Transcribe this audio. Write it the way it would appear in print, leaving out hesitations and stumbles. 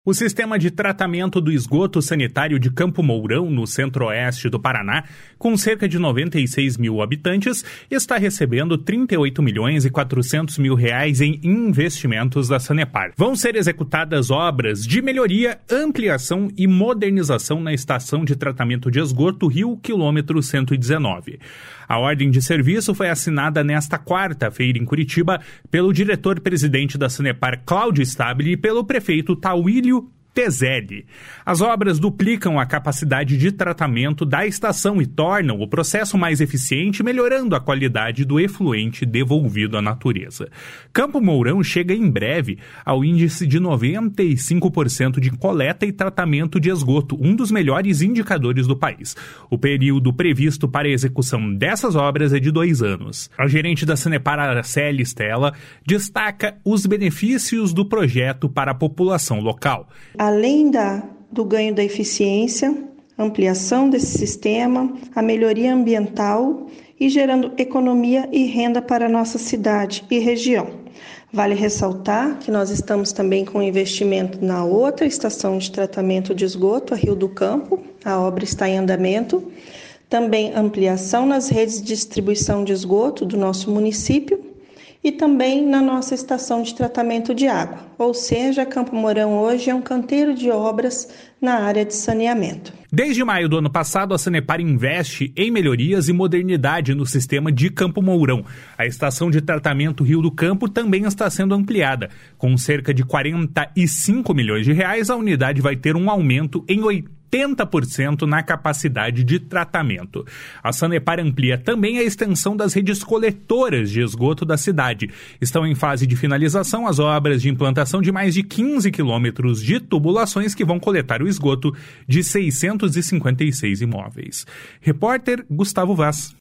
O sistema de tratamento do esgoto sanitário de Campo Mourão, no centro-oeste do Paraná, com cerca de 96 mil habitantes, está recebendo 38 milhões e 400 mil reais em investimentos da Sanepar. Vão ser executadas obras de melhoria, ampliação e modernização na estação de tratamento de esgoto Rio Quilômetro 119. A ordem de serviço foi assinada nesta quarta-feira em Curitiba pelo diretor-presidente da Sanepar, Cláudio Stabile, e pelo prefeito Tauílio Tezelli. As obras duplicam a capacidade de tratamento da estação e tornam o processo mais eficiente, melhorando a qualidade do efluente devolvido à natureza. Campo Mourão chega em breve ao índice de 95% de coleta e tratamento de esgoto, um dos melhores indicadores do país. O período previsto para a execução dessas obras é de 2 anos. A gerente da Sanepar, Araceli Stella, destaca os benefícios do projeto para a população local. Além do ganho da eficiência, ampliação desse sistema, a melhoria ambiental e gerando economia e renda para a nossa cidade e região. Vale ressaltar que nós estamos também com investimento na outra estação de tratamento de esgoto, a Rio do Campo. A obra está em andamento. Também ampliação nas redes de distribuição de esgoto do nosso município e também na nossa estação de tratamento de água. Ou seja, Campo Mourão hoje é um canteiro de obras na área de saneamento. Desde maio do ano passado, a Sanepar investe em melhorias e modernidade no sistema de Campo Mourão. A estação de tratamento Rio do Campo também está sendo ampliada. Com cerca de 45 milhões de reais, a unidade vai ter um aumento em 80% na capacidade de tratamento. A Sanepar amplia também a extensão das redes coletoras de esgoto da cidade. Estão em fase de finalização as obras de implantação de mais de 15 quilômetros de tubulações que vão coletar o esgoto de 656 imóveis. Repórter Gustavo Vaz.